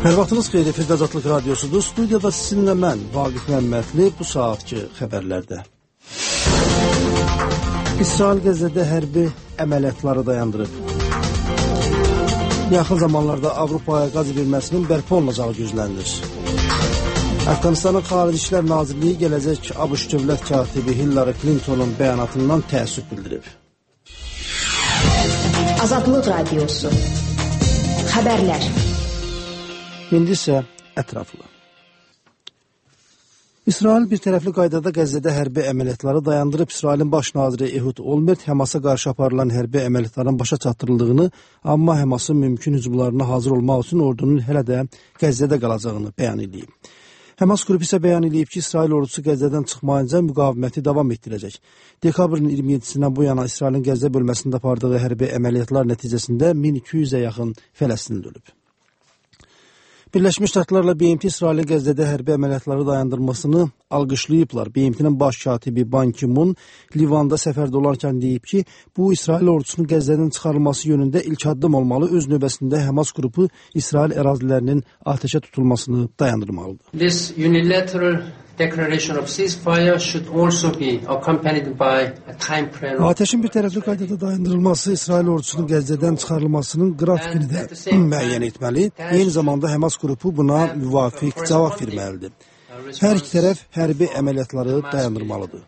Hər vaxtınız xeyir, efirdə Azadlıq Radiosudur. Studiyada sizinlə mən, Vaqif Məmmədli, bu saatki xəbərlərdə. İsrail Qəzzədə hərbi əməliyyatları dayandırıb. Yaxın zamanlarda Avropaya qaz verilməsinin bərpa olunacağı gözlənilir. Əfqanistanın Xarici İşlər Nazirliyi gələcək ABŞ dövlət katibi Hillary Clintonun bəyanatından təəssüf bildirib. Azadlıq Radiosu. Xəbərlər. İndi isə ətraflı. İsrail bir tərəfli qaydada Qəzzədə hərbi əməliyyatları dayandırıb. İsrailin baş naziri Ehud Olmert Həmasa qarşı aparılan hərbi əməliyyatların başa çatdırıldığını, amma Həmasın mümkün hücumlarına hazır olmaq üçün ordunun hələ də Qəzzədə qalacağını bəyan edib. Həmas qrupu isə bəyan edib ki, İsrail ordusu Qəzzədən çıxmayınca müqaviməti davam etdirəcək. Dekabrın 27-sindən bu yana İsrailin Qəzzə bölməsində apardığı hərbi əməliyyatlar nəticəsində 1200-ə yaxın Fələstinli ölüb. Birləşmiş Ştatlarla BMT İsrailin Qəzzədə hərbi əməliyyatları dayandırmasını alqışlayıblar. BMT-nin baş katibi Ban Ki-mun Livanda səfərdə olarkən deyib ki, bu İsrail ordusunun Qəzzədən çıxarılması yönündə ilk addım olmalı. Öz növbəsində Həmas qrupu İsrail ərazilərinin atəşə tutulmasını dayandırmalıdır. This unilateral declaration of ceasefire should also be accompanied by a time frame. Atəşin bir tərəfli qaydada dayandırılması İsrail ordusunun Qəzzədən çıxarılmasının qrafikini də müəyyən etməli. Eyni zamanda Həmas qrupu buna müvafiq cavab verməlidir. Hər iki tərəf hərbi əməliyyatları dayandırmalıdır.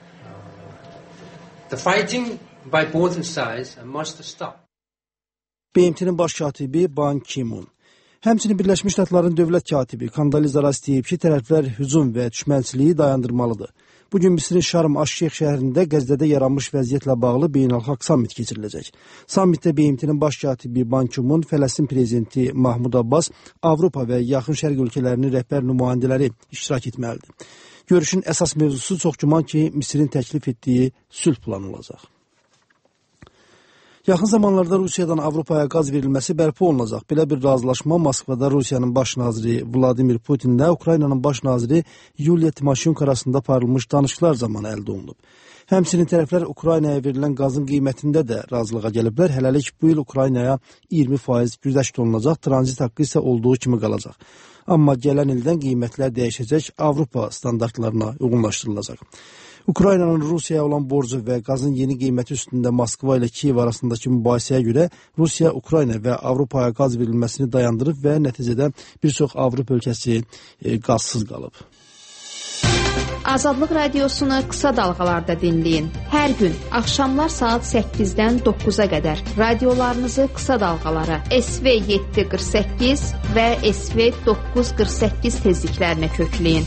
The fighting by both sides must stop. BMT-nin baş katibi Ban Ki-mun. Həmçinin Birləşmiş Ştatların dövlət katibi Kondoliza Rice deyib ki, tərəflər hücum və düşmənçiliyi dayandırmalıdır. Bugün Misirin Şarm Əş-Şeyx şəhərində Qəzzədə yaranmış vəziyyətlə bağlı beynəlxalq sammit keçiriləcək. Sammitdə BMT-nin baş katibi Ban Ki-mun, Fələstin prezidenti Mahmud Abbas, Avropa və Yaxın Şərq ölkələrinin rəhbər nümayəndələri iştirak etməlidir. Görüşün əsas mövzusu çox güman ki, Misirin təklif etdiyi sülh planı olacaq. Yaxın zamanlarda Rusiyadan Avropaya qaz verilməsi bərpa olunacaq. Belə bir razılaşma Moskvada Rusiyanın baş naziri Vladimir Putinlə Ukraynanın baş naziri Yuliya Timoşenko arasında aparılmış danışıqlar zamanı əldə olunub. Həmçinin tərəflər Ukraynaya verilən qazın qiymətində də razılığa gəliblər. Hələlik bu il Ukraynaya 20% güzəşt olunacaq, tranzit haqqı isə olduğu kimi qalacaq. Amma gələn ildən qiymətlər dəyişəcək, Avropa standartlarına uyğunlaşdırılacaq. Ukraynanın Rusiyaya olan borcu və qazın yeni qiyməti üstündə Moskva ilə Kiyev arasındakı mübahisəyə görə Rusiya, Ukrayna və Avropaya qaz verilməsini dayandırıb və nəticədə bir çox Avropa ölkəsi qazsız qalıb. Azadlıq Radiosunu qısa dalğalarda dinləyin. Hər gün axşamlar saat 8-dən 9-a qədər radiolarınızı qısa dalğalara SV 748 və SV 948 tezliklərinə kökləyin.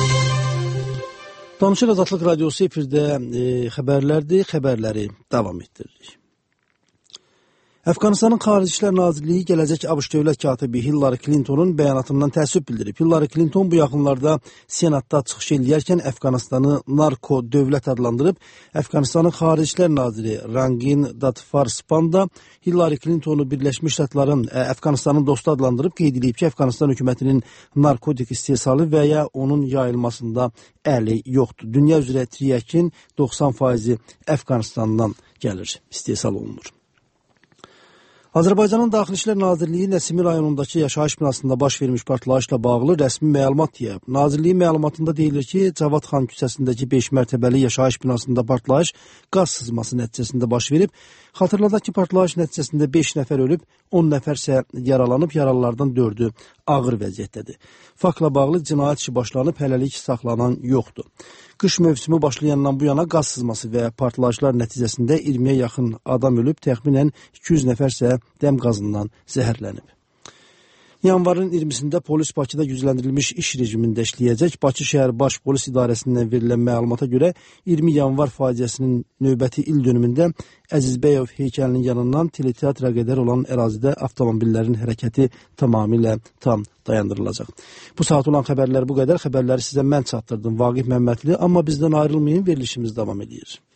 Danışıq Azadlıq Radiosu efirdə xəbərlərdir, xəbərləri davam etdiririk. Əfqanistanın Xarici İşlər Nazirliyi gələcək ABŞ dövlət katibi Hillary Clintonun bəyanatından təəssüf bildirib. Hillary Clinton bu yaxınlarda Senatda çıxış edərkən Əfqanistanı narko dövlət adlandırıb. Əfqanistanın Xarici İşlər Naziri Rangin Datfarspan da Hillary Clintonu Birləşmiş Ştatların Əfqanistanın dostu adlandırıb, qeyd edib ki, Əfqanistan hökumətinin narkotik istehsalı və ya onun yayılmasında əli yoxdur. Dünya üzrə triyakin 90% Əfqanistandan gəlir, istehsal olunur. Azərbaycanın Daxili İşlər Nazirliyi Nəsimi rayonundakı yaşayış binasında baş vermiş partlayışla bağlı rəsmi məlumat yayıb. Nazirliyin məlumatında deyilir ki, Cavad xan küçəsindəki 5 mərtəbəli yaşayış binasında partlayış qaz sızması nəticəsində baş verib. Xatırladaq ki, partlayış nəticəsində 5 nəfər ölüb, 10 nəfər isə yaralanıb, yaralılardan 4-ü ağır vəziyyətdədir. Faktla bağlı cinayət işi başlanıb, hələlik saxlanan yoxdur. Qış mövsümü başlayandan bu yana qaz sızması və partlayışlar nəticəsində 20-yə yaxın adam ölüb, təxminən 200 nəfər isə dəm qazından zəhərlənib. Yanvarın 20-sində polis Bakıda gücləndirilmiş iş rejimində işləyəcək. Bakı şəhər baş polis idarəsindən verilən məlumata görə 20 yanvar faciəsinin növbəti il dönümündə Əzizbəyov heykəlinin yanından teleteatra qədər olan ərazidə avtomobillərin hərəkəti tamamilə tam dayandırılacaq. Bu saat olan xəbərlər bu qədər. Xəbərləri sizə mən çatdırdım, Vaqif Məmmədli, amma bizdən ayrılmayın, verilişimiz davam edir.